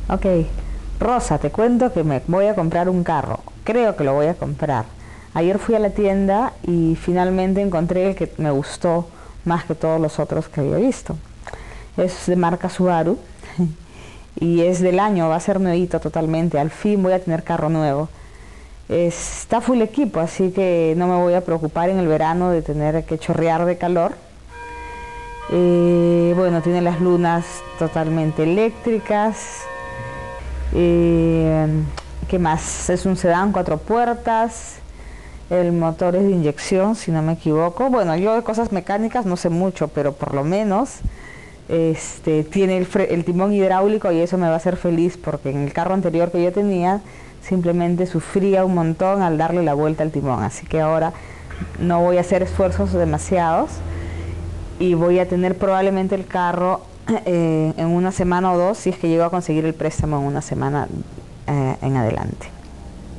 Ok, Rosa, te cuento que me voy a comprar un carro. Creo que lo voy a comprar. Ayer fui a la tienda y finalmente encontré el que me gustó más que todos los otros que había visto. Es de marca Subaru y es del año, va a ser nuevito totalmente. Al fin voy a tener carro nuevo. Está full equipo, así que no me voy a preocupar en el verano de tener que chorrear de calor. Bueno, tiene las lunas totalmente eléctricas. Eh, ¿Qué más? Es un sedán, 4 puertas. El motor es de inyección, si no me equivoco. Bueno, yo de cosas mecánicas no sé mucho, pero por lo menos tiene el timón hidráulico y eso me va a hacer feliz porque en el carro anterior que yo tenía simplemente sufría un montón al darle la vuelta al timón. Así que ahora no voy a hacer esfuerzos demasiados y voy a tener probablemente el carro en una semana o dos si es que llego a conseguir el préstamo en una semana en adelante.